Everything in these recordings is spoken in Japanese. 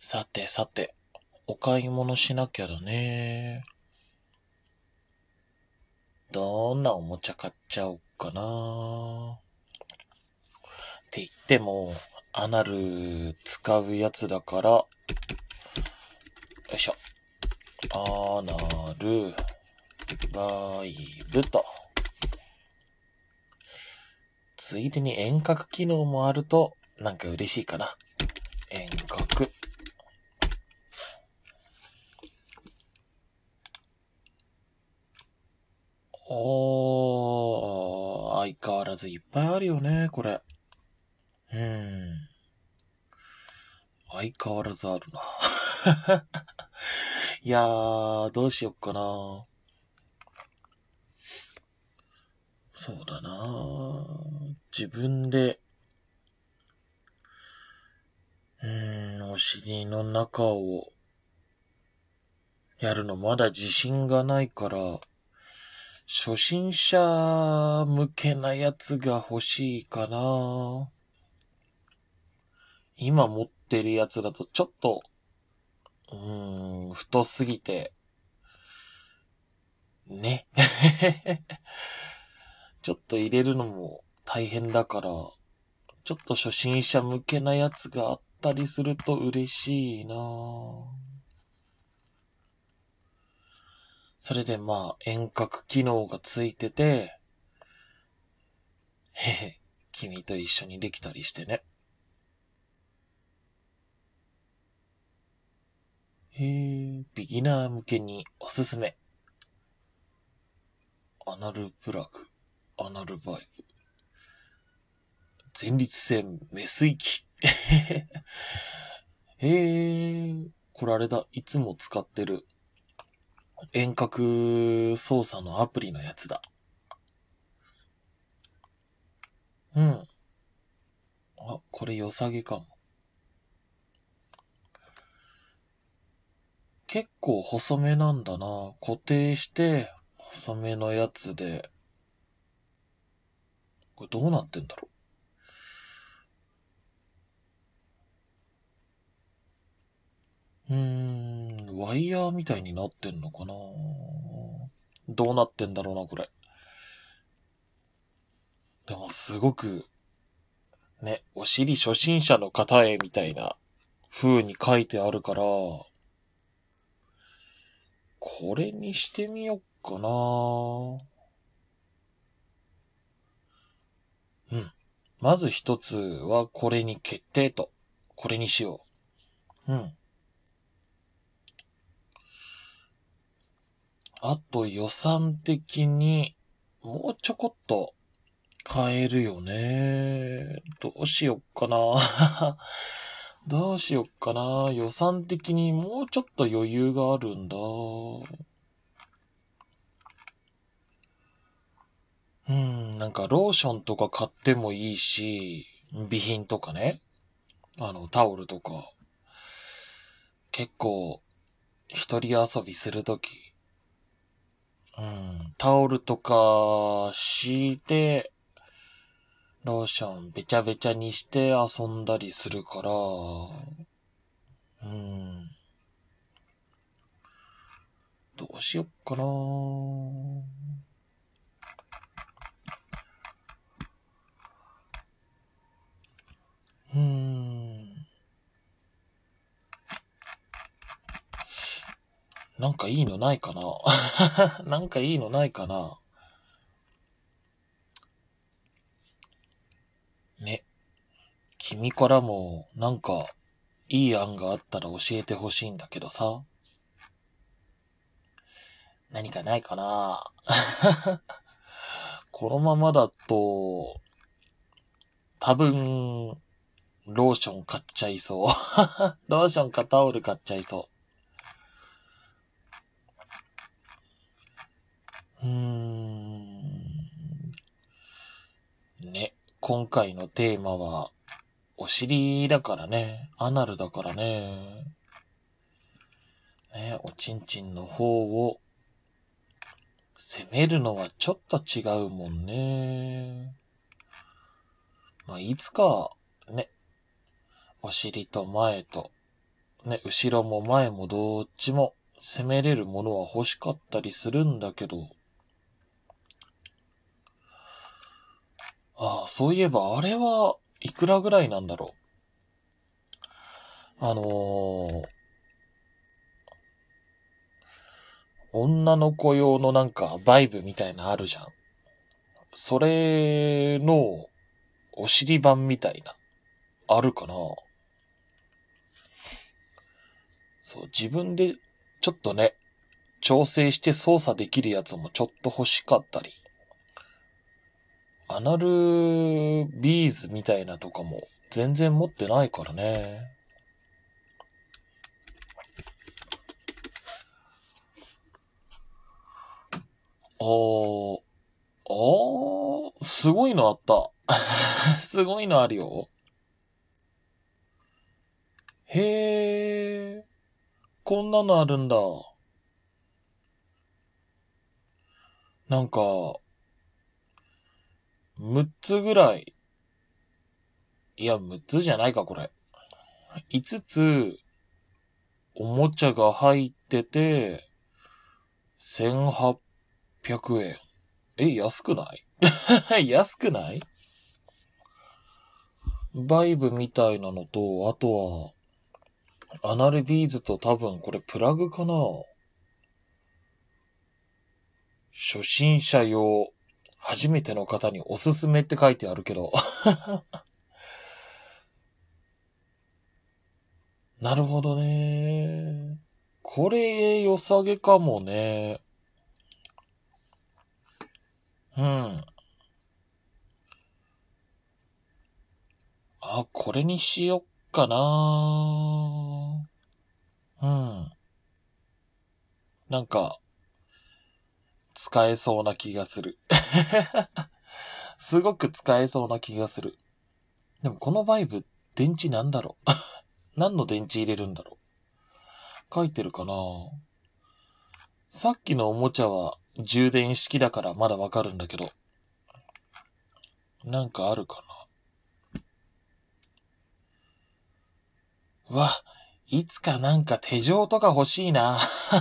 さてさて、お買い物しなきゃだね。どんなおもちゃ買っちゃおうかな。って言っても、アナル使うやつだから、よいしょ。アナル、バイブと。ついでに遠隔機能もあると、なんか嬉しいかな。遠隔。相変わらずいっぱいあるよね、これ。相変わらずあるな。いやー、どうしよっかな。そうだな。自分で、お尻の中をやるのまだ自信がないから、初心者向けなやつが欲しいかな。今持ってるやつだとちょっと、太すぎて、ね。ちょっと入れるのも大変だから、ちょっと初心者向けなやつがあったりすると嬉しいな。それでまあ遠隔機能がついてて、君と一緒にできたりしてね。ビギナー向けにおすすめ。アナルプラグ、アナルバイブ。前立腺メス域。これあれだ。いつも使ってる遠隔操作のアプリのやつだ。これ良さげかも。結構細めなんだな。固定して、細めのやつで。これどうなってんだろう。ワイヤーみたいになってんのかな。どうなってんだろうな、これ。でもすごく、ね、お尻初心者の方へみたいな風に書いてあるから、これにしてみよっかな。まず一つはこれに決定と。これにしよう。あと予算的にもうちょこっと買えるよね。どうしよっかな。どうしよっかな。予算的にもうちょっと余裕があるんだ。なんかローションとか買ってもいいし、備品とかね。タオルとか。結構、一人遊びするとき、タオルとか敷いて、ローションべちゃべちゃにして遊んだりするから、どうしよっかな。なんかいいのないかな。なんかいいのないかな。ね。君からもなんかいい案があったら教えてほしいんだけどさ。何かないかな。このままだと、多分、ローション買っちゃいそう。ローションかタオル買っちゃいそう。ね。今回のテーマは、お尻だからね。アナルだからね。ね、おちんちんの方を攻めるのはちょっと違うもんね。まあ、いつか、ね、お尻と前とね、後ろも前もどっちも攻めれるものは欲しかったりするんだけど、そういえばあれはいくらぐらいなんだろう。女の子用のなんかバイブみたいなあるじゃん。それのお尻版みたいな、あるかな？そう、自分でちょっとね、調整して操作できるやつもちょっと欲しかったり。アナルビーズみたいなとかも全然持ってないからね。すごいのあった。すごいのあるよ。へー、こんなのあるんだ。なんか、6つぐらい。いや、6つじゃないか、これ。5つ、おもちゃが入ってて、1800円。安くない安くない？バイブみたいなのと、あとは、アナルビーズと多分これプラグかな？初心者用、初めての方におすすめって書いてあるけど。なるほどね。これ良さげかもね。うん。これにしよっかな。うん。なんか、使えそうな気がする。すごく使えそうな気がする。でもこのバイブ、電池なんだろう。何の電池入れるんだろう。書いてるかな。さっきのおもちゃは充電式だからまだわかるんだけど。なんかあるかな。いつかなんか手錠とか欲しいな。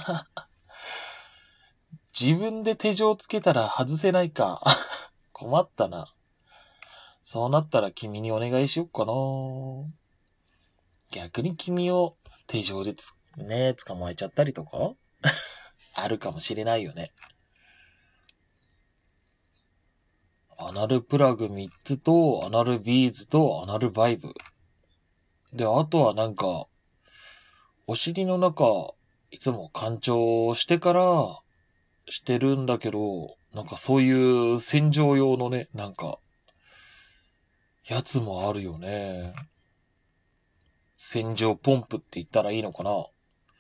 自分で手錠つけたら外せないか。困ったな。そうなったら君にお願いしよっかな。逆に君を手錠で捕まえちゃったりとかあるかもしれないよね。アナルプラグ3つと、アナルビーズと、アナルバイブ。で、あとはなんか、お尻の中、いつも干潮してからしてるんだけど、なんかそういう洗浄用のね、なんか、やつもあるよね。洗浄ポンプって言ったらいいのかな？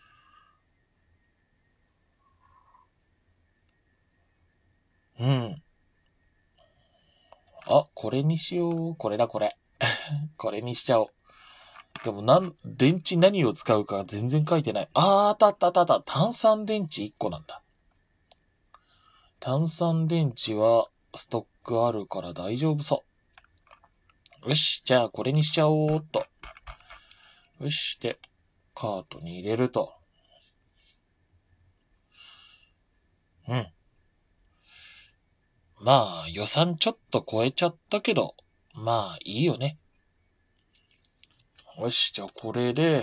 うん。これにしよう。これだ、これ。これにしちゃおう。でも電池何を使うか全然書いてない。あったあったあったあった。炭酸電池1個なんだ。炭酸電池はストックあるから大丈夫そう。よし、じゃあこれにしちゃおうっと。よし、で、カートに入れると。うん。まあ、予算ちょっと超えちゃったけど、まあ、いいよね。よし、じゃあこれで、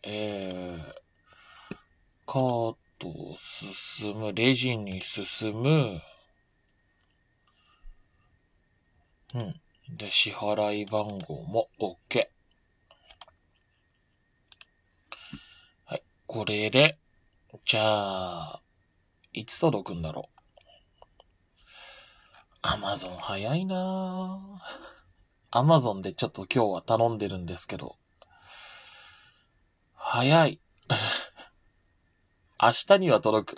カートを進む、レジに進む。うん。で、支払い番号も OK。はい。これで、じゃあ、いつ届くんだろう。アマゾン早いなぁ。アマゾンでちょっと今日は頼んでるんですけど、早い。明日には届く。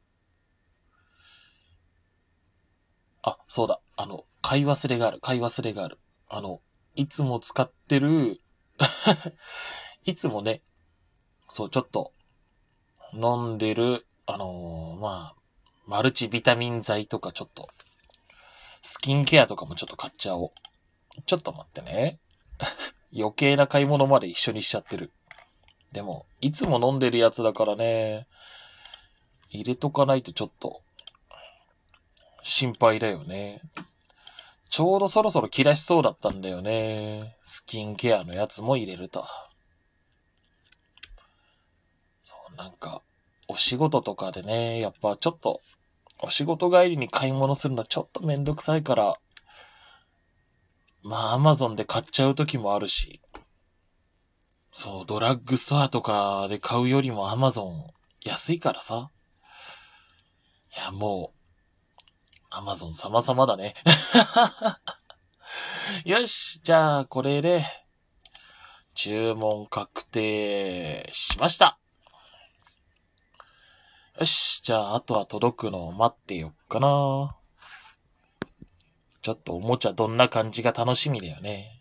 そうだ。買い忘れがある。いつも使ってるいつもね、そう、ちょっと、飲んでる、マルチビタミン剤とかちょっと、スキンケアとかもちょっと買っちゃおう。ちょっと待ってね。余計な買い物まで一緒にしちゃってる。 でも、いつも飲んでるやつだからね、入れとかないとちょっと、心配だよね。ちょうどそろそろ切らしそうだったんだよね。スキンケアのやつも入れると。そう、なんか、お仕事とかでね、やっぱちょっと、お仕事帰りに買い物するのちょっとめんどくさいから、まあ、アマゾンで買っちゃう時もあるし、そう、ドラッグストアとかで買うよりもアマゾン安いからさ。いや、もう、アマゾン様々だね。よし、じゃあ、これで、注文確定しました。よし、じゃあ、あとは届くのを待ってよっかな。ちょっとおもちゃどんな感じが楽しみだよね。